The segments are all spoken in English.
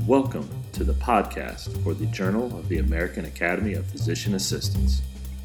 Welcome to the podcast for the Journal of the American Academy of Physician Assistants.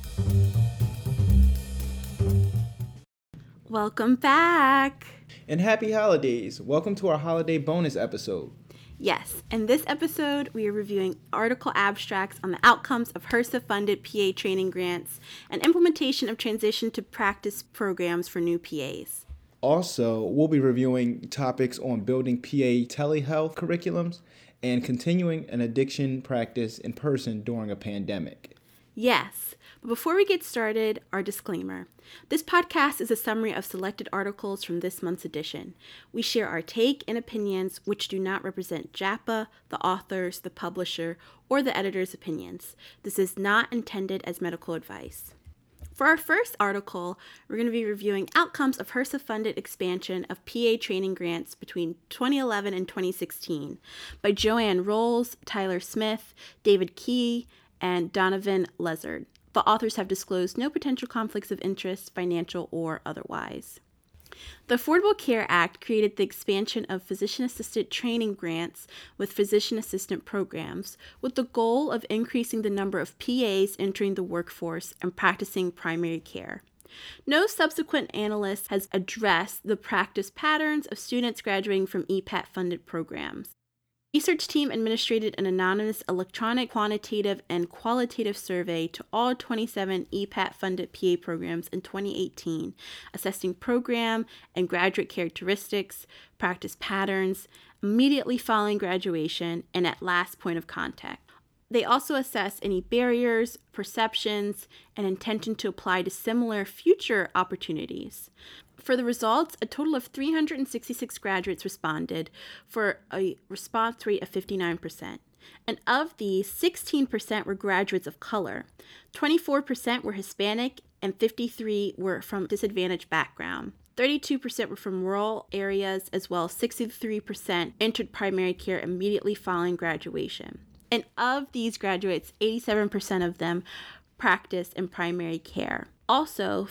Welcome back. And happy holidays. Welcome to our holiday bonus episode. Yes, in this episode, we are reviewing article abstracts on the outcomes of HRSA-funded PA training grants and implementation of transition to practice programs for new PAs. Also, we'll be reviewing topics on building PA telehealth curriculums and continuing an addiction practice in person during a pandemic. Yes, but before we get started, our disclaimer. This podcast is a summary of selected articles from this month's edition. We share our take and opinions, which do not represent JAPA, the authors, the publisher, or the editor's opinions. This is not intended as medical advice. For our first article, we're going to be reviewing outcomes of HRSA-funded expansion of PA training grants between 2011 and 2016 by Joanne Rolls, Tyler Smith, David Key, and Donovan Lezard. The authors have disclosed no potential conflicts of interest, financial or otherwise. The Affordable Care Act created the expansion of physician-assisted training grants with physician assistant programs with the goal of increasing the number of PAs entering the workforce and practicing primary care. No subsequent analyst has addressed the practice patterns of students graduating from EPAT-funded programs. The research team administered an anonymous electronic quantitative and qualitative survey to all 27 EPAT-funded PA programs in 2018, assessing program and graduate characteristics, practice patterns, immediately following graduation, and at last point of contact. They also assess any barriers, perceptions, and intention to apply to similar future opportunities. For the results, a total of 366 graduates responded for a response rate of 59%. And of these, 16% were graduates of color, 24% were Hispanic, and 53% were from disadvantaged background. 32% were from rural areas, as well as 63% entered primary care immediately following graduation. And of these graduates, 87% of them practiced in primary care. Also,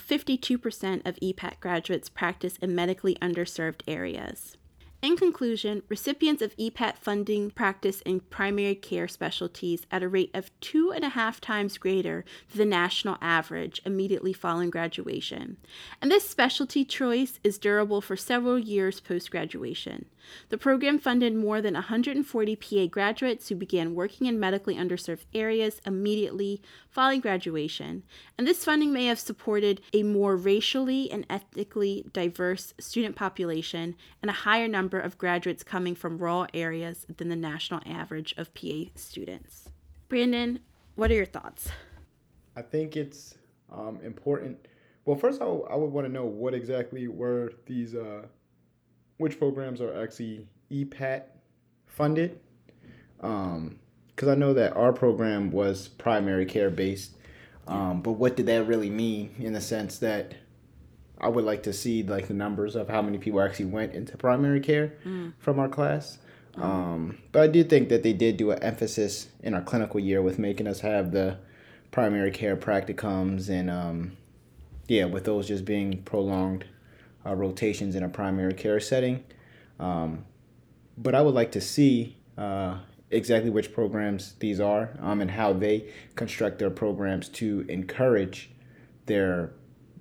52% of EPAT graduates practice in medically underserved areas. In conclusion, recipients of EPAT funding practice in primary care specialties at a rate of 2.5 times greater than the national average immediately following graduation. And this specialty choice is durable for several years post-graduation. The program funded more than 140 PA graduates who began working in medically underserved areas immediately following graduation. And this funding may have supported a more racially and ethnically diverse student population and a higher number of graduates coming from rural areas than the national average of PA students. Brandon, what are your thoughts? I think it's important. Well, first I would want to know what exactly were these, which programs are actually EPAT funded. Because I know that our program was primary care based. But what did that really mean in the sense that I would like to see like the numbers of how many people actually went into primary care from our class. But I do think that they did do an emphasis in our clinical year with making us have the primary care practicums and with those just being prolonged rotations in a primary care setting. But I would like to see exactly which programs these are and how they construct their programs to encourage their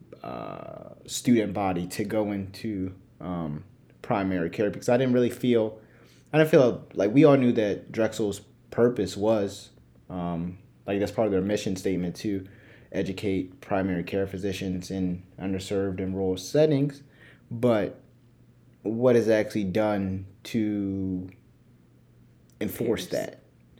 student body to go into primary care, because I didn't feel like we all knew that Drexel's purpose was that's part of their mission statement to educate primary care physicians in underserved and rural settings, but what is actually done to enforce that?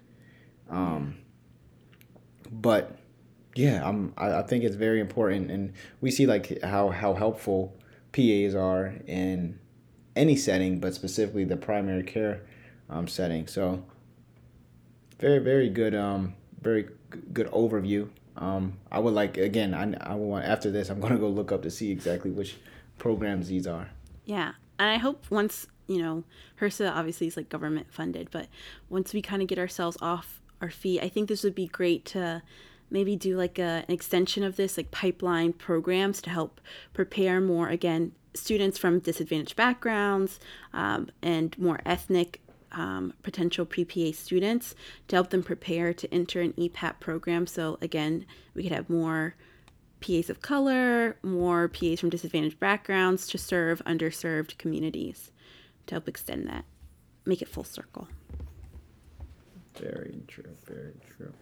But yeah, I think it's very important, and we see like how helpful PAs are in any setting, but specifically the primary care setting. So very, very good, very good overview. I would like, again, I want, after this, I'm going to go look up to see exactly which programs these are. Yeah, and I hope once, HRSA obviously is like government funded, but once we kind of get ourselves off our feet, I think this would be great to maybe do like an extension of this, like pipeline programs to help prepare more, again, students from disadvantaged backgrounds and more ethnic potential pre-PA students to help them prepare to enter an EPAT program. So again, we could have more PAs of color, more PAs from disadvantaged backgrounds to serve underserved communities, to help extend that, make it full circle. Very true, very true.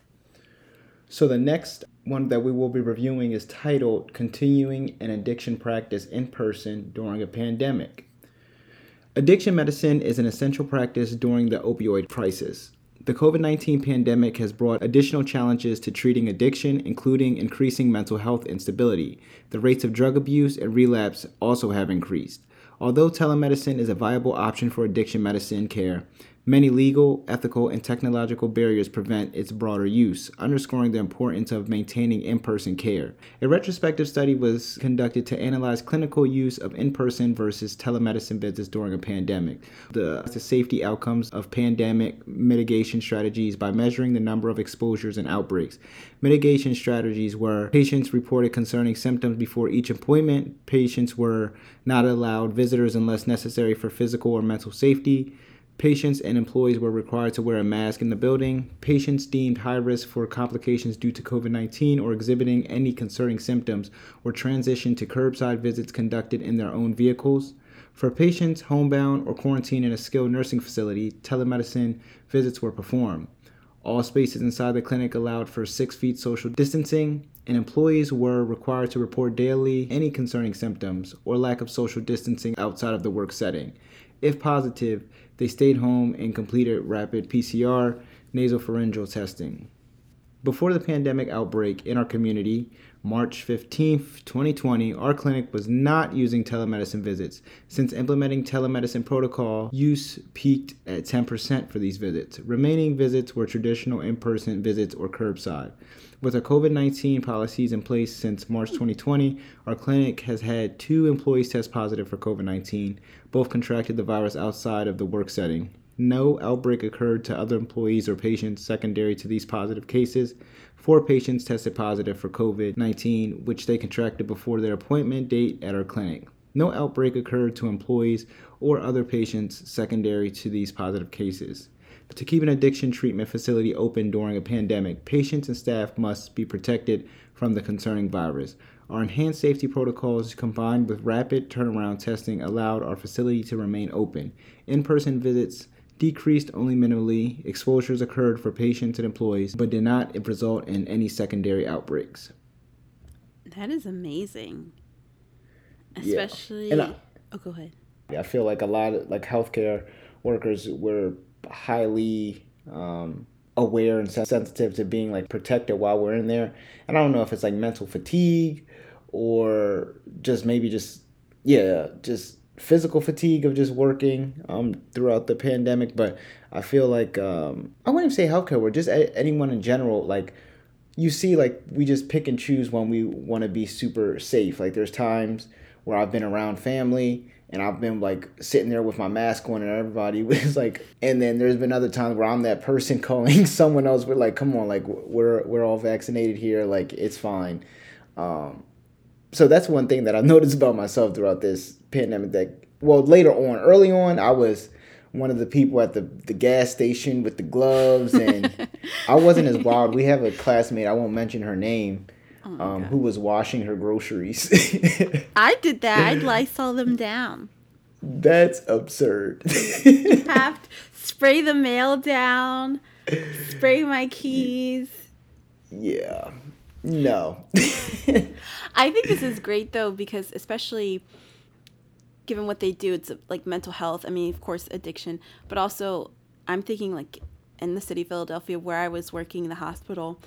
So the next one that we will be reviewing is titled Continuing an Addiction Practice in Person During a Pandemic. Addiction medicine is an essential practice during the opioid crisis. The COVID-19 pandemic has brought additional challenges to treating addiction, including increasing mental health instability. The rates of drug abuse and relapse also have increased. Although telemedicine is a viable option for addiction medicine care, many legal, ethical, and technological barriers prevent its broader use, underscoring the importance of maintaining in-person care. A retrospective study was conducted to analyze clinical use of in-person versus telemedicine visits during a pandemic, the safety outcomes of pandemic mitigation strategies by measuring the number of exposures and outbreaks. Mitigation strategies were patients reported concerning symptoms before each appointment, patients were not allowed visitors unless necessary for physical or mental safety, patients and employees were required to wear a mask in the building. Patients deemed high risk for complications due to COVID-19 or exhibiting any concerning symptoms were transitioned to curbside visits conducted in their own vehicles. For patients homebound or quarantined in a skilled nursing facility, telemedicine visits were performed. All spaces inside the clinic allowed for 6 feet social distancing, and employees were required to report daily any concerning symptoms or lack of social distancing outside of the work setting. If positive, they stayed home and completed rapid PCR nasopharyngeal testing. Before the pandemic outbreak in our community, March 15, 2020, our clinic was not using telemedicine visits. Since implementing telemedicine protocol, use peaked at 10% for these visits. Remaining visits were traditional in-person visits or curbside. With our COVID-19 policies in place since March 2020, our clinic has had 2 employees test positive for COVID-19. Both contracted the virus outside of the work setting. No outbreak occurred to other employees or patients secondary to these positive cases. 4 patients tested positive for COVID-19, which they contracted before their appointment date at our clinic. No outbreak occurred to employees or other patients secondary to these positive cases. To keep an addiction treatment facility open during a pandemic, patients and staff must be protected from the concerning virus. Our enhanced safety protocols combined with rapid turnaround testing allowed our facility to remain open. In-person visits decreased only minimally. Exposures occurred for patients and employees, but did not result in any secondary outbreaks. That is amazing. Yeah. Especially... go ahead. I feel like a lot of healthcare workers were highly aware and sensitive to being protected while we're in there. And I don't know if it's mental fatigue or just physical fatigue of just working throughout the pandemic. But I feel like I wouldn't even say healthcare work, just anyone in general. You see, we just pick and choose when we want to be super safe. There's times where I've been around family and I've been sitting there with my mask on and everybody was and then there's been other times where I'm that person calling someone else. We're come on, we're all vaccinated here. It's fine. So that's one thing that I noticed about myself throughout this pandemic later on. Early on, I was one of the people at the gas station with the gloves and I wasn't as wild. We have a classmate, I won't mention her name, who was washing her groceries. I did that. I'd Lysol them down. That's absurd. You have to spray the mail down, spray my keys. Yeah. No. I think this is great, though, because especially given what they do, it's mental health. I mean, of course, addiction, but also I'm thinking in the city of Philadelphia where I was working in the hospital,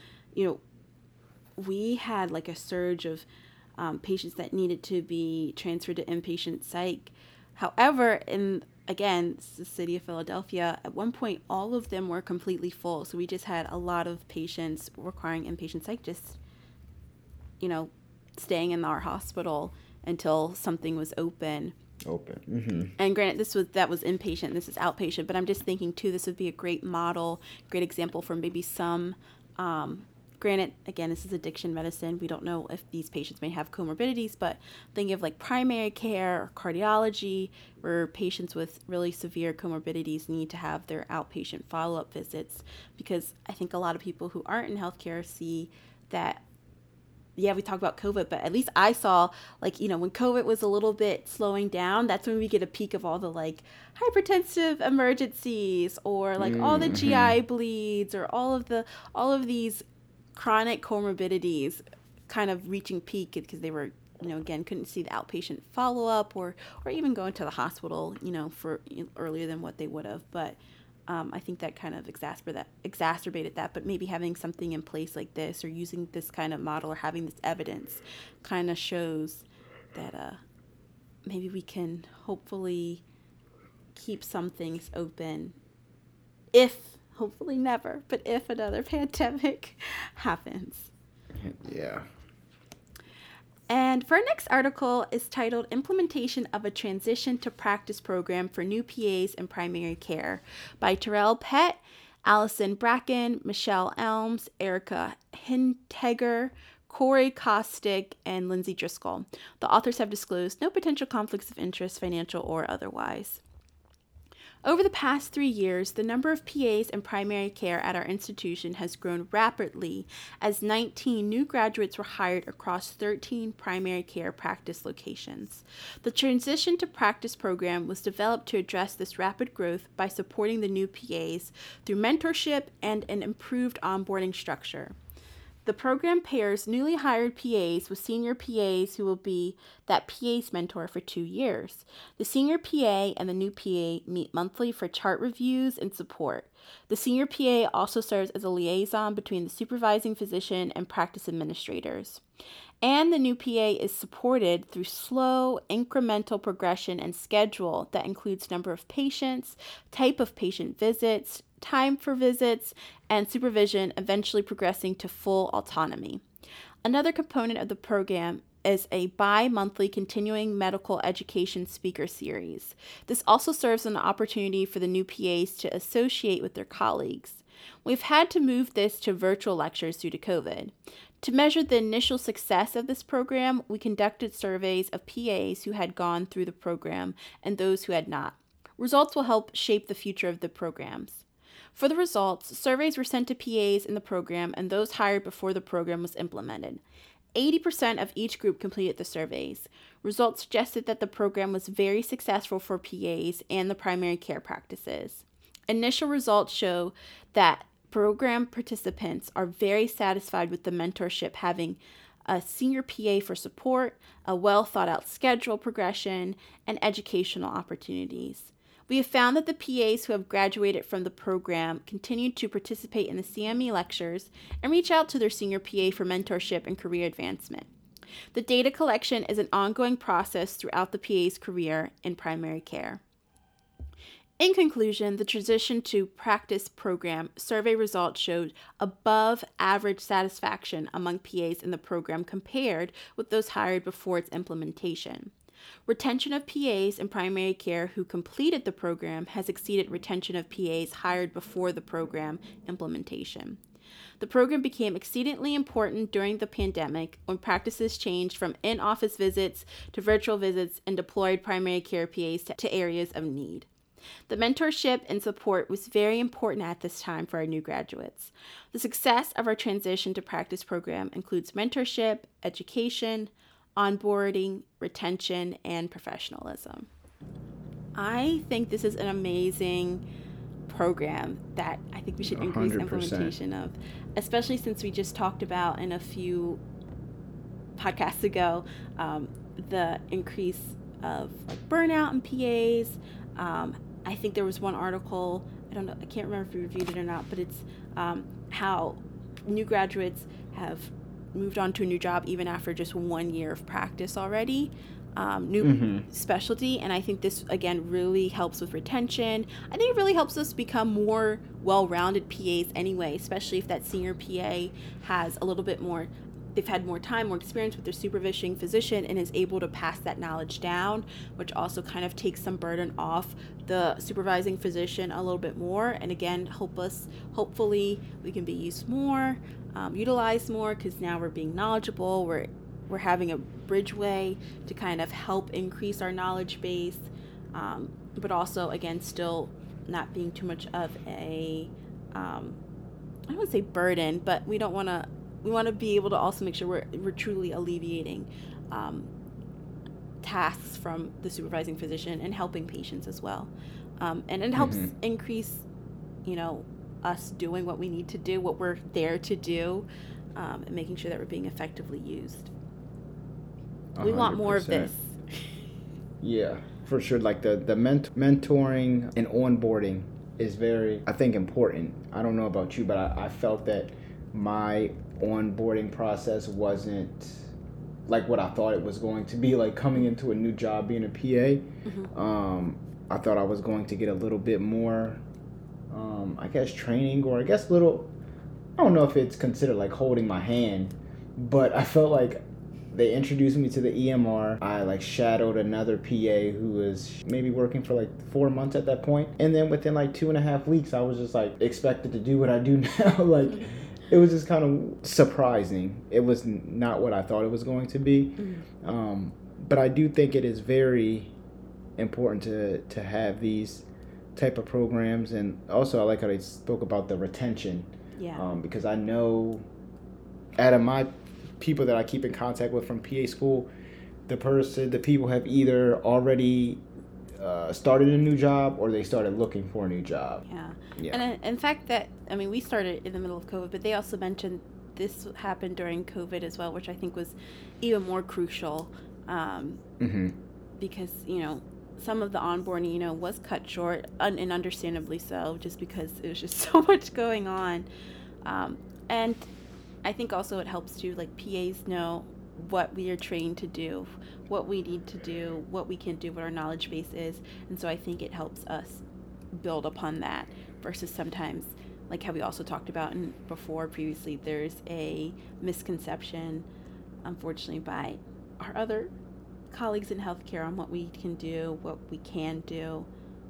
we had a surge of patients that needed to be transferred to inpatient psych. However, again, it's the city of Philadelphia, at one point, all of them were completely full. So we just had a lot of patients requiring inpatient psych just, staying in our hospital until something was open. Mm-hmm. And granted, that was inpatient. This is outpatient. But I'm just thinking, too, this would be a great model, great example for maybe some Granted, again, this is addiction medicine. We don't know if these patients may have comorbidities, but thinking of like primary care or cardiology, where patients with really severe comorbidities need to have their outpatient follow-up visits, because I think a lot of people who aren't in healthcare see that, yeah, we talk about COVID, but at least I saw, like, when COVID was a little bit slowing down, that's when we get a peak of all the, like, hypertensive emergencies, or, like, all the GI bleeds, or all of these chronic comorbidities kind of reaching peak because they were, again, couldn't see the outpatient follow-up or even going to the hospital, for earlier than what they would have. But I think that kind of exacerbated that, but maybe having something in place like this, or using this kind of model, or having this evidence, kind of shows that maybe we can hopefully keep some things open, hopefully never, but if another pandemic happens. Yeah. And for our next article is titled Implementation of a Transition to Practice Program for New PAs in Primary Care by Terrell Pett, Allison Bracken, Michelle Elms, Erica Hinteger, Corey Kostick, and Lindsay Driscoll. The authors have disclosed no potential conflicts of interest, financial or otherwise. Over the past 3 years, the number of PAs in primary care at our institution has grown rapidly as 19 new graduates were hired across 13 primary care practice locations. The Transition to Practice program was developed to address this rapid growth by supporting the new PAs through mentorship and an improved onboarding structure. The program pairs newly hired PAs with senior PAs who will be that PA's mentor for 2 years. The senior PA and the new PA meet monthly for chart reviews and support. The senior PA also serves as a liaison between the supervising physician and practice administrators. And the new PA is supported through slow, incremental progression and schedule that includes number of patients, type of patient visits, time for visits, and supervision, eventually progressing to full autonomy. Another component of the program is a bi-monthly continuing medical education speaker series. This also serves as an opportunity for the new PAs to associate with their colleagues. We've had to move this to virtual lectures due to COVID. To measure the initial success of this program, we conducted surveys of PAs who had gone through the program and those who had not. Results will help shape the future of the programs. For the results, surveys were sent to PAs in the program and those hired before the program was implemented. 80% of each group completed the surveys. Results suggested that the program was very successful for PAs and the primary care practices. Initial results show that program participants are very satisfied with the mentorship, having a senior PA for support, a well thought out schedule progression, and educational opportunities. We have found that the PAs who have graduated from the program continue to participate in the CME lectures and reach out to their senior PA for mentorship and career advancement. The data collection is an ongoing process throughout the PA's career in primary care. In conclusion, the Transition to Practice program survey results showed above average satisfaction among PAs in the program compared with those hired before its implementation. Retention of PAs in primary care who completed the program has exceeded retention of PAs hired before the program implementation. The program became exceedingly important during the pandemic when practices changed from in-office visits to virtual visits and deployed primary care PAs to areas of need. The mentorship and support was very important at this time for our new graduates. The success of our Transition to Practice program includes mentorship, education, onboarding, retention, and professionalism. I think this is an amazing program that I think we should increase 100%. Implementation of, especially since we just talked about in a few podcasts ago the increase of burnout in PAs. I think there was one article, I can't remember if we reviewed it or not, but it's how new graduates have moved on to a new job even after just 1 year of practice already, specialty. And I think this, again, really helps with retention. I think it really helps us become more well-rounded PAs anyway, especially if that senior PA has a little bit more they've had more time, more experience with their supervising physician, and is able to pass that knowledge down, which also kind of takes some burden off the supervising physician a little bit more. And again, hopefully we can be used more, utilized more, because now we're being knowledgeable. We're having a bridgeway to kind of help increase our knowledge base, but also, again, still not being too much of a, I don't want to say burden, but we want to be able to also make sure we're truly alleviating tasks from the supervising physician and helping patients as well. And it helps increase, us doing what we need to do, what we're there to do, and making sure that we're being effectively used. 100%. We want more of this. Yeah, for sure. Like the mentoring and onboarding is very, I think, important. I don't know about you, but I felt that my onboarding process wasn't like what I thought it was going to be. Like coming into a new job, being a PA, I thought I was going to get a little bit more, I guess, training, or I guess I don't know if it's considered like holding my hand, but I felt like they introduced me to the EMR. I shadowed another PA who was maybe working for 4 months at that point. And then within 2.5 weeks, I was just expected to do what I do now. It was just kind of surprising. It was not what I thought it was going to be. But I do think it is very important to have these type of programs. And also I like how they spoke about the retention. Yeah. Because I know out of my people that I keep in contact with from PA school, the people have either already started a new job or they started looking for a new job. Yeah. And in fact we started in the middle of COVID, but they also mentioned this happened during COVID as well, which I think was even more crucial, because, some of the onboarding, was cut short, and understandably so, just because it was just so much going on. And I think also it helps to, PAs know what we are trained to do, what we need to do, what we can do, what our knowledge base is. And so I think it helps us build upon that versus sometimes, like how we also talked about before previously, there's a misconception, unfortunately, by our other colleagues in healthcare on what we can do, what we can do.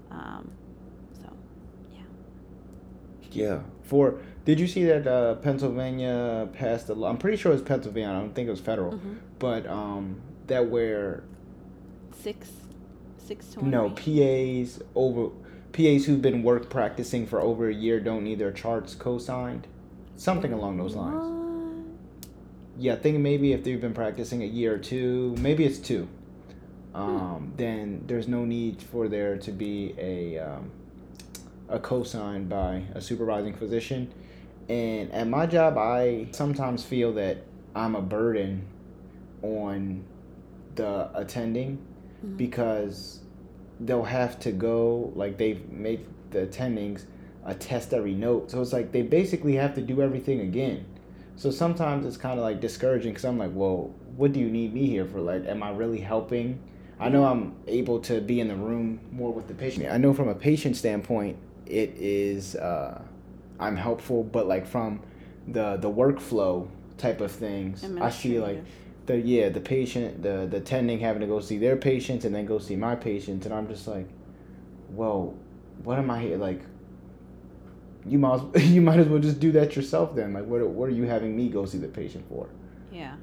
Yeah. Did you see that Pennsylvania passed a law? I'm pretty sure it's Pennsylvania. I don't think it was federal. But that where 6 to 1. No, PAs who've been practicing for over a year don't need their charts co-signed. Something along those lines. What? Yeah, I think maybe if they've been practicing a year or two, maybe it's 2. Then there's no need for there to be a co-signed by a supervising physician. And at my job, I sometimes feel that I'm a burden on the attending, because they'll have to go, they've made the attendings attest every note. So it's they basically have to do everything again. So sometimes it's kind of discouraging, because I'm well, what do you need me here for? Am I really helping? I know I'm able to be in the room more with the patient. I know from a patient standpoint, it is I'm helpful, but from the workflow type of things, I see the patient, the attending having to go see their patients and then go see my patients, and I'm just well, what am I here you might as well just do that yourself then. What are you having me go see the patient for? Yeah.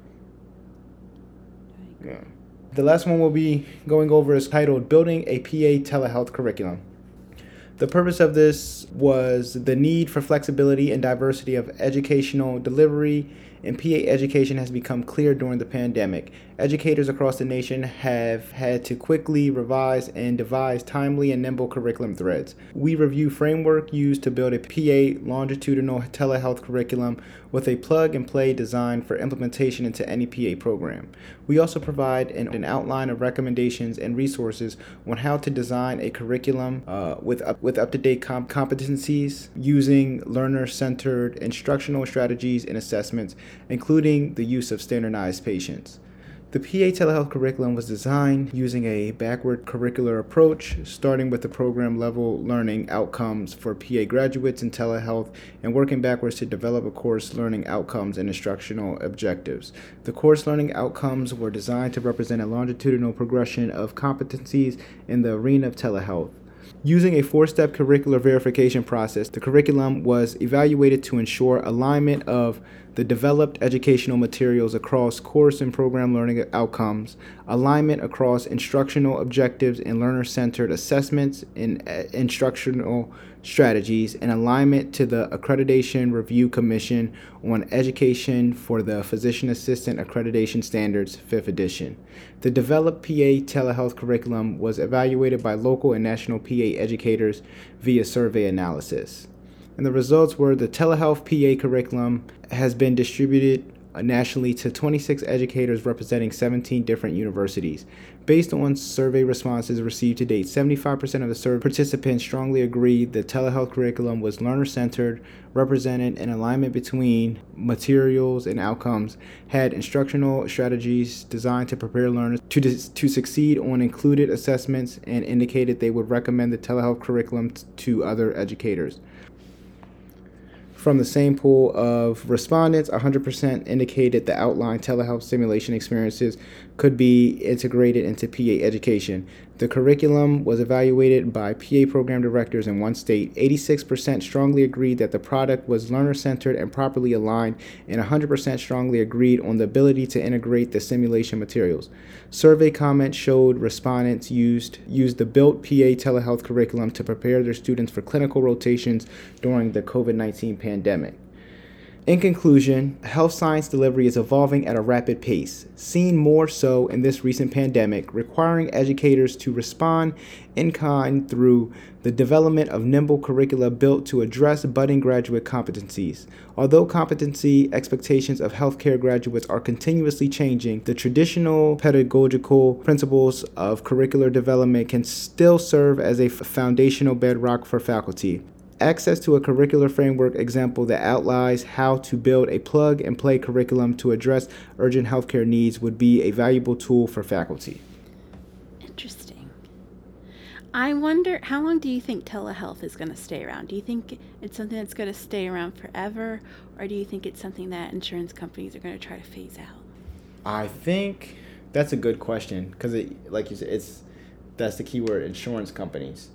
The last one we'll be going over is titled Building a PA Telehealth Curriculum. The purpose of this was the need for flexibility and diversity of educational delivery in PA education has become clear during the pandemic. Educators across the nation have had to quickly revise and devise timely and nimble curriculum threads. We review framework used to build a PA longitudinal telehealth curriculum with a plug-and-play design for implementation into any PA program. We also provide an outline of recommendations and resources on how to design a curriculum with up-to-date competencies using learner-centered instructional strategies and assessments, including the use of standardized patients. The PA telehealth curriculum was designed using a backward curricular approach, starting with the program level learning outcomes for PA graduates in telehealth and working backwards to develop a course learning outcomes and instructional objectives. The course learning outcomes were designed to represent a longitudinal progression of competencies in the arena of telehealth. Using a 4-step curricular verification process, the curriculum was evaluated to ensure alignment of the developed educational materials across course and program learning outcomes, alignment across instructional objectives and learner-centered assessments and instructional strategies, and alignment to the Accreditation Review Commission on Education for the Physician Assistant Accreditation Standards, 5th edition. The developed PA telehealth curriculum was evaluated by local and national PA educators via survey analysis. And the results were the telehealth PA curriculum has been distributed nationally to 26 educators representing 17 different universities. Based on survey responses received to date, 75% of the survey participants strongly agreed the telehealth curriculum was learner-centered, represented an alignment between materials and outcomes, had instructional strategies designed to prepare learners to succeed on included assessments, and indicated they would recommend the telehealth curriculum to other educators. From the same pool of respondents, 100% indicated the outlined telehealth simulation experiences could be integrated into PA education. The curriculum was evaluated by PA program directors in one state. 86% strongly agreed that the product was learner-centered and properly aligned, and 100% strongly agreed on the ability to integrate the simulation materials. Survey comments showed respondents used the built PA telehealth curriculum to prepare their students for clinical rotations during the COVID-19 pandemic. In conclusion, health science delivery is evolving at a rapid pace, seen more so in this recent pandemic, requiring educators to respond in kind through the development of nimble curricula built to address budding graduate competencies. Although competency expectations of healthcare graduates are continuously changing, the traditional pedagogical principles of curricular development can still serve as a foundational bedrock for faculty. Access to a curricular framework example that outlines how to build a plug-and-play curriculum to address urgent healthcare needs would be a valuable tool for faculty. Interesting. I wonder, how long do you think telehealth is going to stay around? Do you think it's something that's going to stay around forever, or do you think it's something that insurance companies are going to try to phase out? I think that's a good question because, like you said, that's the key word, insurance companies.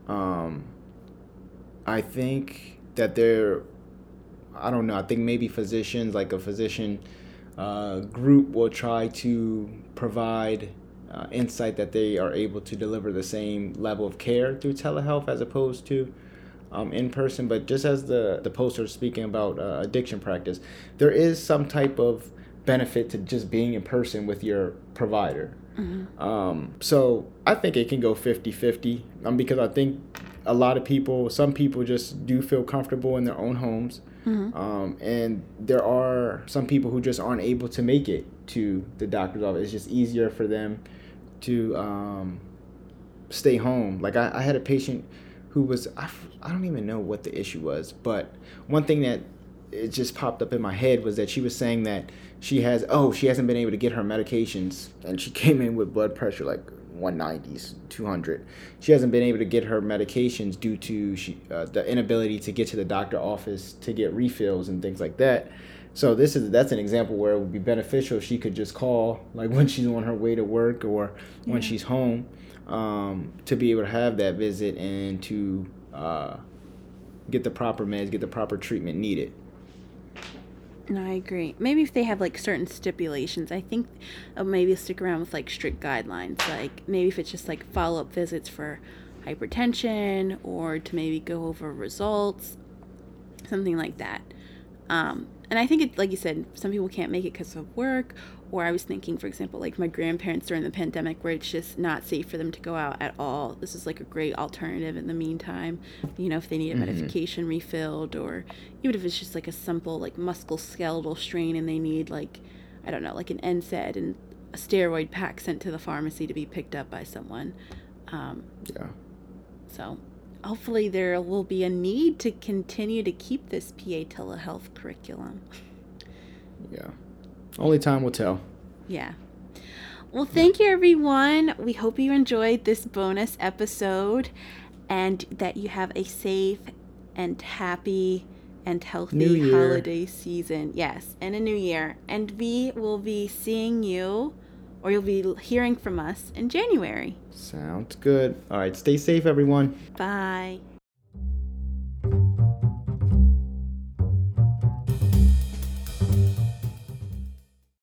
I think that I don't know, I think maybe physicians, like a physician group will try to provide insight that they are able to deliver the same level of care through telehealth as opposed to in person. But just as the poster is speaking about addiction practice, there is some type of benefit to just being in person with your provider. Mm-hmm. So I think it can go 50-50 because I think some people just do feel comfortable in their own homes. Mm-hmm. And there are some people who just aren't able to make it to the doctor's office. It's just easier for them to stay home. Like I had a patient who was, I don't even know what the issue was, but one thing that it just popped up in my head was that she was saying that she hasn't been able to get her medications, and she came in with blood pressure like 190s, 200. She hasn't been able to get her medications due to the inability to get to the doctor office to get refills and things like that. So that's an example where it would be beneficial if she could just call like when she's on her way to work or when she's home, to be able to have that visit and to get the proper meds, get the proper treatment needed. No, I agree. Maybe if they have like certain stipulations, I think maybe stick around with like strict guidelines. Like maybe if it's just like follow-up visits for hypertension or to maybe go over results, something like that. And I think like you said, some people can't make it because of work. Or I was thinking, for example, like my grandparents during the pandemic where it's just not safe for them to go out at all. This is like a great alternative in the meantime. You know, if they need a medication refilled, or even if it's just like a simple like musculoskeletal strain and they need like, I don't know, like an NSAID and a steroid pack sent to the pharmacy to be picked up by someone. So hopefully there will be a need to continue to keep this PA telehealth curriculum. Yeah. Only time will tell. Yeah. Well, thank you, everyone. We hope you enjoyed this bonus episode and that you have a safe and happy and healthy holiday season. Yes, and a new year. And we will be seeing you, or you'll be hearing from us in January. Sounds good. All right, stay safe, everyone. Bye.